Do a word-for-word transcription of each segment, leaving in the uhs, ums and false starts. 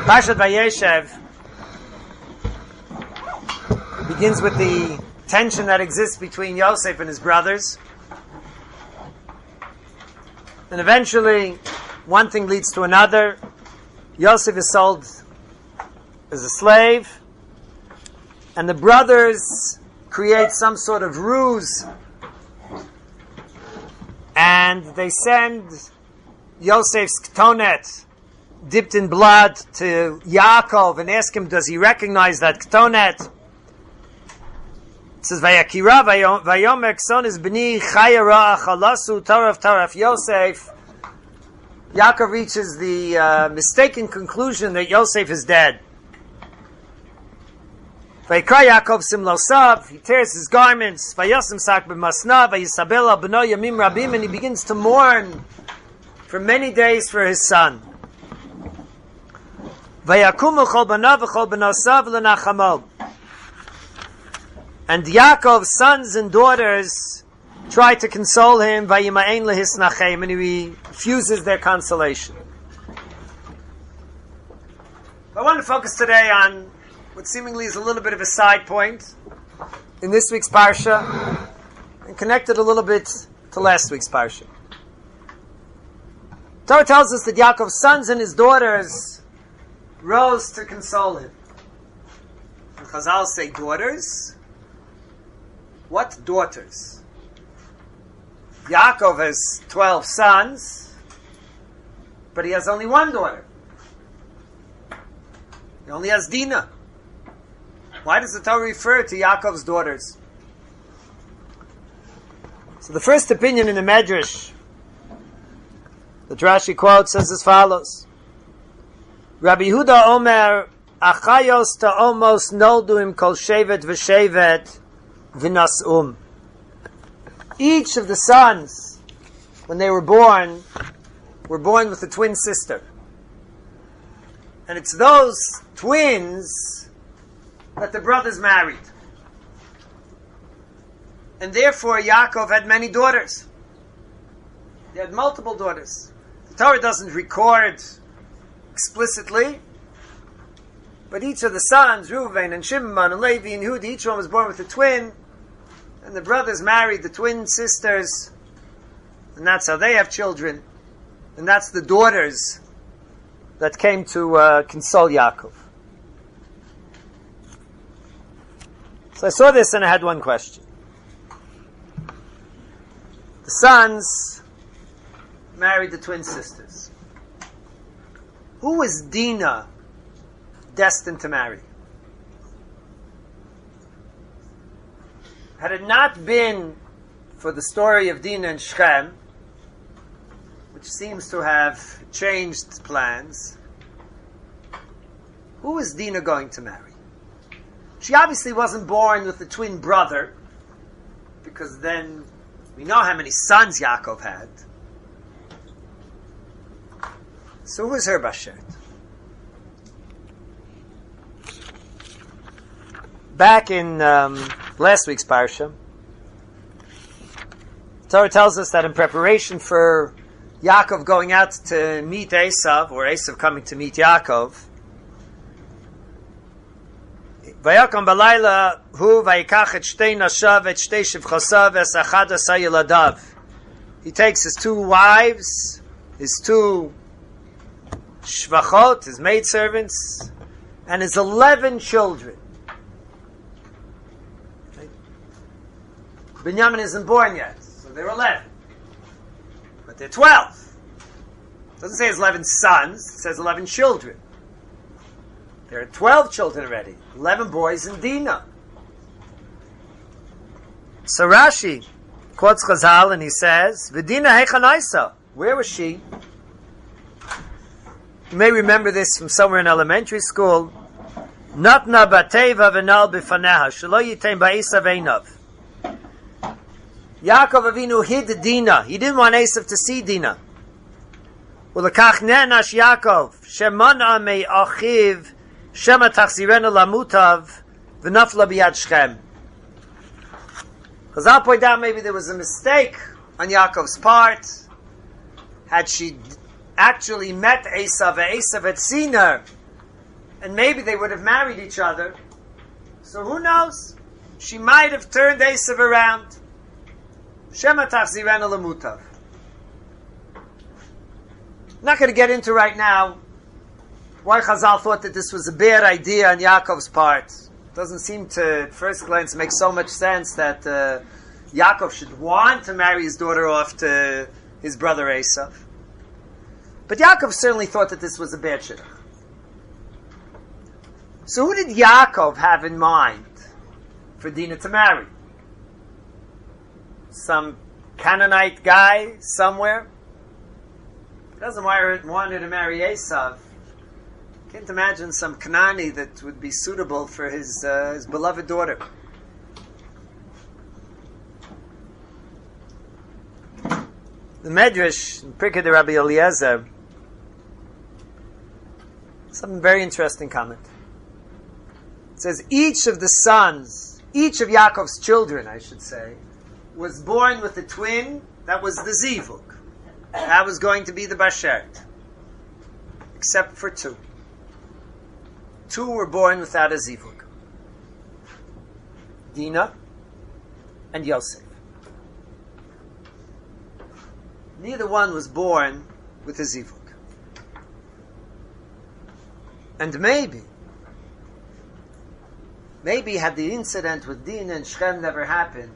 Parshat Vayeshev begins with the tension that exists between Yosef and his brothers. And eventually, one thing leads to another. Yosef is sold as a slave, and the brothers create some sort of ruse, and they send Yosef's ketonet dipped in blood to Yaakov and ask him, does he recognize that ketonet? It says, Vayakira vayomer ksonis b'ni chayara chalasu taraf taraf Yosef. Yaakov reaches the uh, mistaken conclusion that Yosef is dead. Vayikra Yaakov simlosav, he tears his garments, vayosim sak b'masna, vayisabel al b'no yamim rabim, and he begins to mourn for many days for his son. Vayakumu chol banav v'chol b'nosav l'nachamo. And Yaakov's sons and daughters try to console him, vayima'en lehisnachem, and he refuses their consolation. I want to focus today on what seemingly is a little bit of a side point in this week's parsha, and connect it a little bit to last week's parsha. Torah tells us that Yaakov's sons and his daughters rose to console him. And Chazal say daughters. What daughters? Yaakov has twelve sons, but he has only one daughter. He only has Dinah. Why does the Torah refer to Yaakov's daughters? So the first opinion in the Medrash that Rashi quotes says as follows: Rabbi Yehuda Omer, Achayos ta'omos noldu im kol shevet v'shevet v'nas'um. Each of the sons, when they were born, were born with a twin sister. And it's those twins that the brothers married. And therefore Yaakov had many daughters. He had multiple daughters. The Torah doesn't record explicitly, but each of the sons, Reuven and Shimon and Levi and Yehuda, each one was born with a twin, and the brothers married the twin sisters, and that's how they have children, and that's the daughters that came to uh, console Yaakov. So I saw this and I had one question. The sons married the twin sisters. Who was Dinah destined to marry? Had it not been for the story of Dinah and Shechem, which seems to have changed plans, who was Dinah going to marry? She obviously wasn't born with a twin brother, because then we know how many sons Yaakov had. So who was her bashert? Back in um, last week's parsha, Torah tells us that in preparation for Yaakov going out to meet Esav, or Esav coming to meet Yaakov, Vayakam balayla hu vayikach et shtei nashav et shtei shivchosav es achad asa yiladav. He takes his two wives, his two shvachot, his maidservants, and his eleven children. Binyamin isn't born yet, so they're eleven. But they're twelve. It doesn't say his eleven sons, it says eleven children. There are twelve children already. Eleven boys and Dinah. So Rashi quotes Chazal and he says, V'Dina heichanaisa. Where was she? You may remember this from somewhere in elementary school. Natna bateva v'nal b'faneha. Shelo yitem ba'esav einav. Yaakov Avinu hid Dinah. He didn't want Esav to see Dinah. Ulekach ne'nash Yaakov. Shemana me achiv. Shema tachzirena lamutav. V'nafla biyad Shechem. Chazal point out maybe there was a mistake on Yaakov's part. Had she actually met Esav, Esav had seen her, and maybe they would have married each other. So who knows? She might have turned Esav around. Shema tachzirenu lemutav. Not going to get into right now why Chazal thought that this was a bad idea on Yaakov's part. Doesn't seem to, at first glance, make so much sense that uh, Yaakov should want to marry his daughter off to his brother Esav. But Yaakov certainly thought that this was a bad shidduch. So who did Yaakov have in mind for Dinah to marry? Some Canaanite guy somewhere? He doesn't want her to marry Esav. Can't imagine some Canaani that would be suitable for his, uh, his beloved daughter. The Medrash, in Pirkei de Rabbi Eliezer, some very interesting comment. It says, each of the sons, each of Yaakov's children, I should say, was born with a twin that was the Zivug. That was going to be the Bashert. Except for two. Two were born without a Zivug. Dinah and Yosef. Neither one was born with a Zivug. And maybe, maybe had the incident with Dinah and Shechem never happened,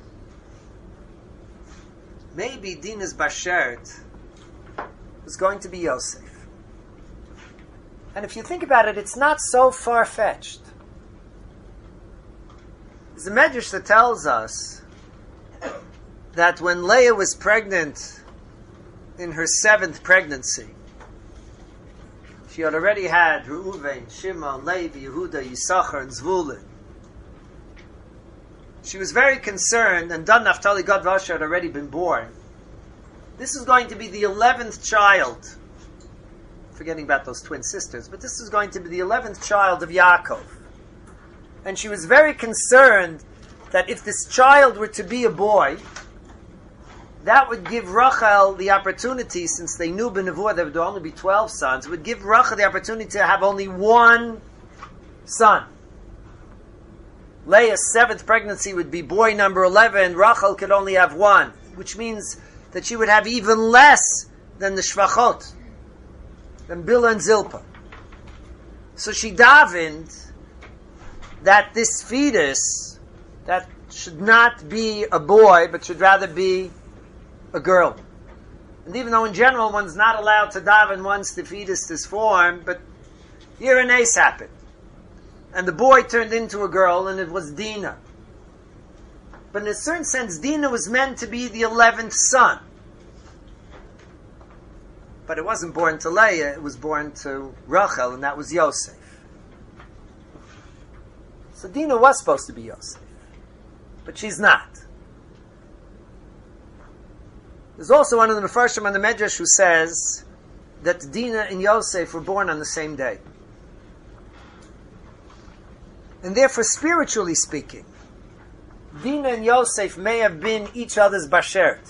maybe Dinah's Bashert was going to be Yosef. And if you think about it, it's not so far-fetched. There's a Medrash that tells us that when Leah was pregnant in her seventh pregnancy, she had already had Reuven, Shimon, Levi, Yehuda, Yisachar, and Zvulun. She was very concerned, and Dan, Naphtali, Gad, Asher had already been born. This is going to be the eleventh child, forgetting about those twin sisters, but this is going to be the eleventh child of Yaakov. And she was very concerned that if this child were to be a boy, that would give Rachel the opportunity, since they knew B'nevuah there would only be twelve sons, it would give Rachel the opportunity to have only one son. Leah's seventh pregnancy would be boy number eleven, Rachel could only have one, which means that she would have even less than the Shvachot, than Bilhah and Zilpah. So she davened that this fetus, that should not be a boy, but should rather be a girl. And even though in general one's not allowed to daven once the fetus is formed, but here an ace happened. And the boy turned into a girl, and it was Dinah. But in a certain sense, Dinah was meant to be the eleventh son. But it wasn't born to Leah, it was born to Rachel, and that was Yosef. So Dinah was supposed to be Yosef. But she's not. There's also one of the Mefarshim on the Medrash who says that Dinah and Yosef were born on the same day. And therefore, spiritually speaking, Dinah and Yosef may have been each other's Bashert.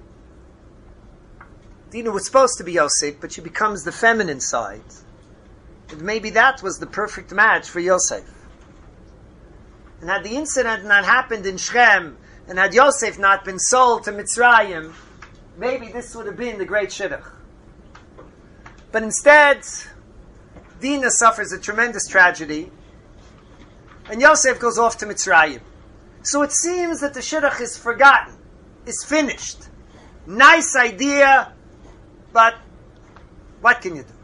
Dinah was supposed to be Yosef, but she becomes the feminine side. And maybe that was the perfect match for Yosef. And had the incident not happened in Shechem, and had Yosef not been sold to Mitzrayim, maybe this would have been the great shidduch. But instead, Dinah suffers a tremendous tragedy, and Yosef goes off to Mitzrayim. So it seems that the shidduch is forgotten, is finished. Nice idea, but what can you do?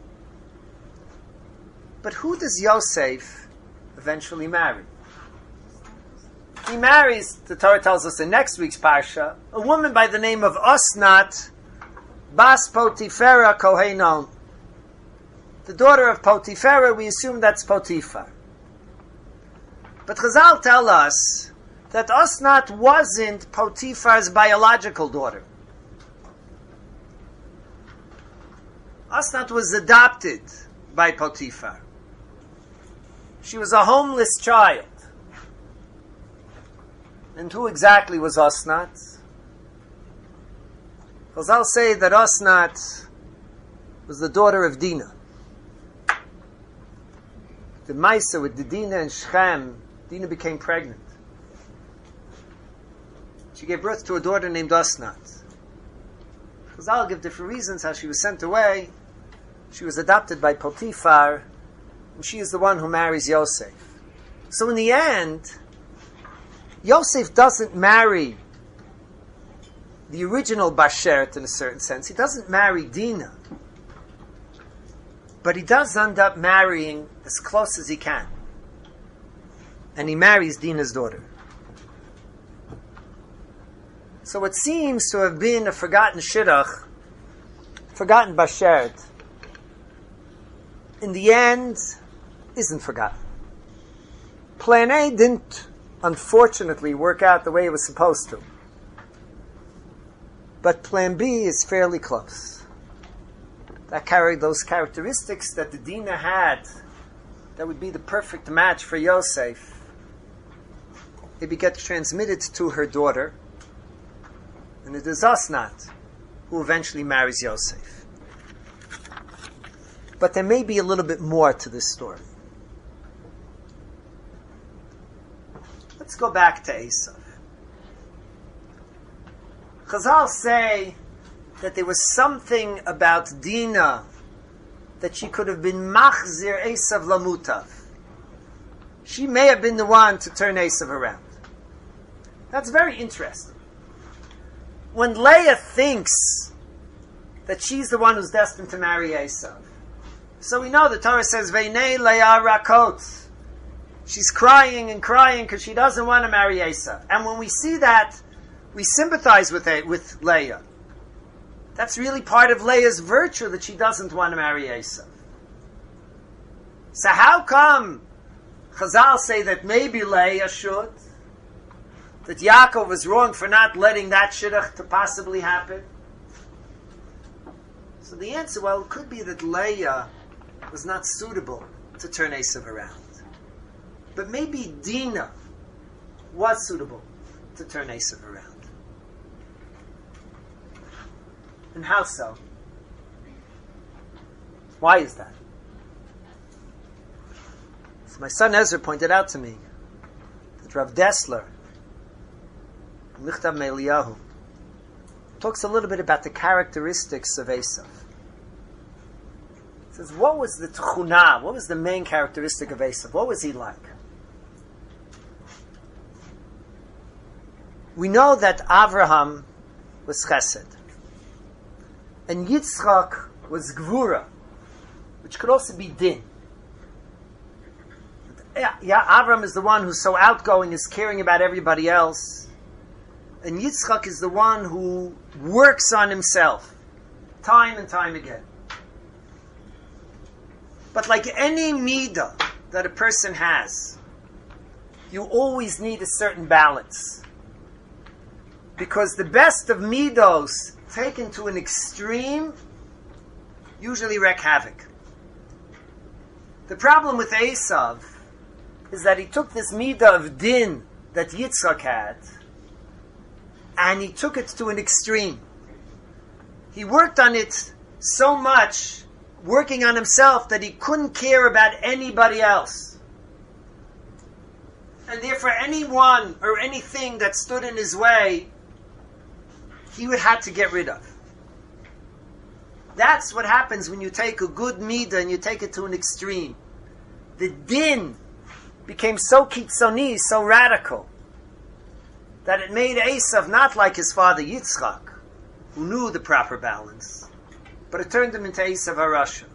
But who does Yosef eventually marry? He marries, the Torah tells us in next week's Parsha, a woman by the name of Osnat, Bas Potifera Kohenon. The daughter of Potifera, we assume that's Potiphar. But Chazal tell us that Osnat wasn't Potiphar's biological daughter. Osnat was adopted by Potiphar. She was a homeless child. And who exactly was Osnat? Chazal say that Osnat was the daughter of Dinah. the Maisa with the Dinah and Shechem, Dinah became pregnant. She gave birth to a daughter named Osnat. Chazal give different reasons how she was sent away. She was adopted by Potiphar, and she is the one who marries Yosef. So in the end, Yosef doesn't marry the original Bashert in a certain sense. He doesn't marry Dinah. But he does end up marrying as close as he can. And he marries Dinah's daughter. So what seems to have been a forgotten shidduch, forgotten Bashert, in the end, isn't forgotten. Plan A didn't, unfortunately, work out the way it was supposed to. But Plan B is fairly close. That carried those characteristics that the Dinah had, that would be the perfect match for Yosef. It gets transmitted to her daughter, and it is Osnat who eventually marries Yosef. But there may be a little bit more to this story. Let's go back to Esav. Chazal say that there was something about Dinah that she could have been machzir Esav lamutav. She may have been the one to turn Esav around. That's very interesting. When Leah thinks that she's the one who's destined to marry Esav, so we know the Torah says, Veinei Leah rakot. She's crying and crying because she doesn't want to marry Esav. And when we see that, we sympathize with it, with Leah. That's really part of Leah's virtue, that she doesn't want to marry Esav. So how come Chazal say that maybe Leah should? That Yaakov was wrong for not letting that shidduch to possibly happen? So the answer, well, it could be that Leah was not suitable to turn Esav around. But maybe Dinah was suitable to turn Esav around. And how so? Why is that? So my son Ezra pointed out to me that Rav Dessler, Michtav Me'Eliyahu, talks a little bit about the characteristics of Esav. He says, what was the tchuna, what was the main characteristic of Esav? What was he like? We know that Avraham was chesed, and Yitzchak was gvura, which could also be din. Yeah, yeah, Avraham is the one who's so outgoing, is caring about everybody else, and Yitzchak is the one who works on himself, time and time again. But like any midah that a person has, you always need a certain balance. Because the best of midos taken to an extreme usually wreak havoc. The problem with Esav is that he took this midah of din that Yitzchak had, and he took it to an extreme. He worked on it so much, working on himself, that he couldn't care about anybody else. And therefore anyone or anything that stood in his way, he would have to get rid of. That's what happens when you take a good midah and you take it to an extreme. The din became so kitzoni, so radical, that it made Esav not like his father Yitzchak, who knew the proper balance, but it turned him into Esav HaRasha.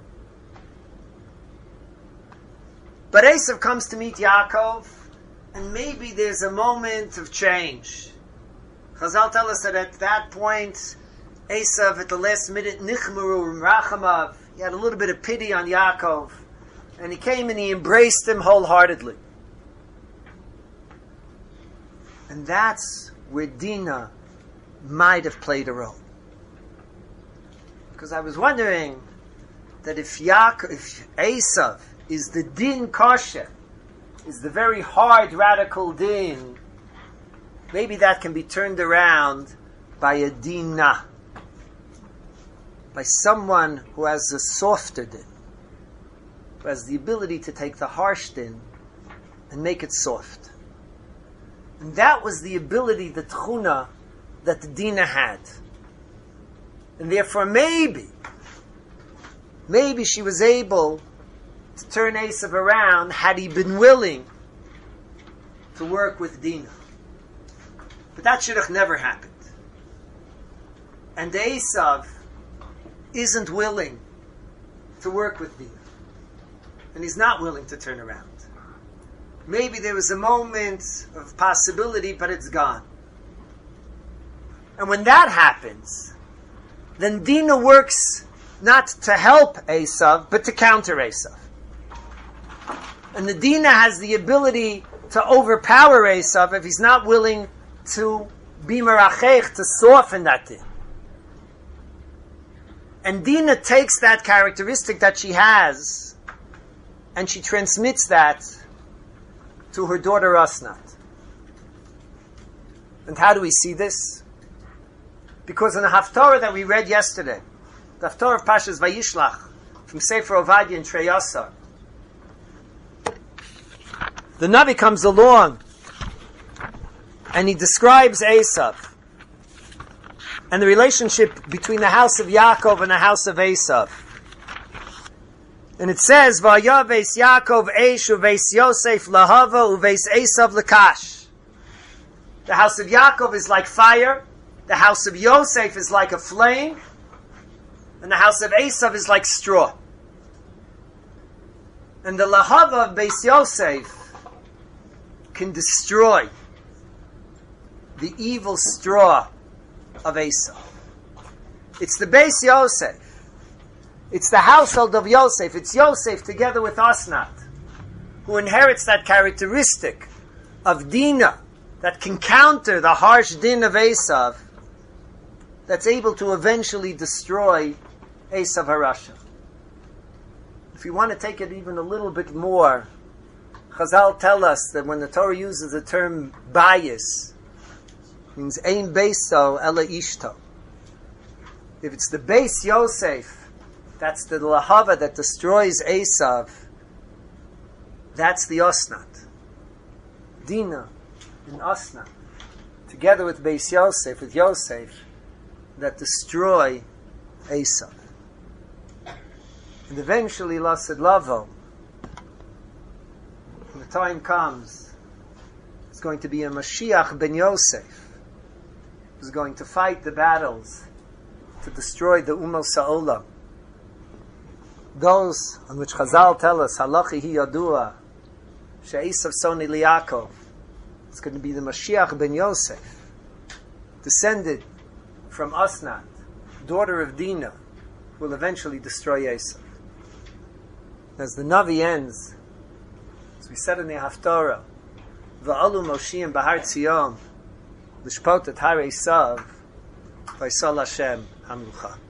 But Esav comes to meet Yaakov, and maybe there's a moment of change. Chazal tell us that at that point, Esav, at the last minute, nichmeru rachamav, he had a little bit of pity on Yaakov, and he came and he embraced him wholeheartedly. And that's where Dinah might have played a role. Because I was wondering that if Yaakov, if Esav is the din kosher, is the very hard, radical din, maybe that can be turned around by a Dinah, by someone who has a softer din. who has the ability to take the harsh din and make it soft. And that was the ability, the tchuna, that Dinah had. And therefore maybe, maybe she was able to turn Esav around had he been willing to work with Dinah. But that should have never happened. And Esav isn't willing to work with Dinah. And he's not willing to turn around. Maybe there was a moment of possibility, but it's gone. And when that happens, then Dinah works not to help Esav, but to counter Esav. And the Dinah has the ability to overpower Esav if he's not willing to be merachech, to soften that din. And Dinah takes that characteristic that she has, and she transmits that to her daughter Asnat. And how do we see this? Because in the Haftarah that we read yesterday, the Haftarah of Pashas Vayishlach, from Sefer Ovadia and Treyasar, the Navi comes along and he describes Esav and the relationship between the house of Yaakov and the house of Esav. And it says, Va'yaves Yaakov Eish uveis Yosef lahava uveis Esav lakash. The house of Yaakov is like fire, the house of Yosef is like a flame, and the house of Esav is like straw. And the lahava of Beis Yosef can destroy the evil straw of Esav. It's the Beis Yosef. It's the household of Yosef. It's Yosef together with Asnat, who inherits that characteristic of Dinah that can counter the harsh din of Esav, that's able to eventually destroy Esav Harasha. If you want to take it even a little bit more, Chazal tell us that when the Torah uses the term bias, it means ein beiso ela ishto. If it's the Beis Yosef, that's the lahava that destroys Esav, that's the Asnat. Dinah and Asnat, together with Beis Yosef, with Yosef, that destroy Esav. And eventually, Lasad Lavo, when the time comes, it's going to be a Mashiach ben Yosef, who's going to fight the battles to destroy the Umos Ha'olam. Those on which Chazal tell us, Halachi hi yadua, she'esav soni liyakov. It's going to be the Mashiach ben Yosef, descended from Asnat, daughter of Dinah, will eventually destroy Esav. As the Navi ends, as we said in the Haftarah, Va'alu Moshiim Bahar Tzion, Lishpot et Har Esav, Vaisal Hashem Hamlucha.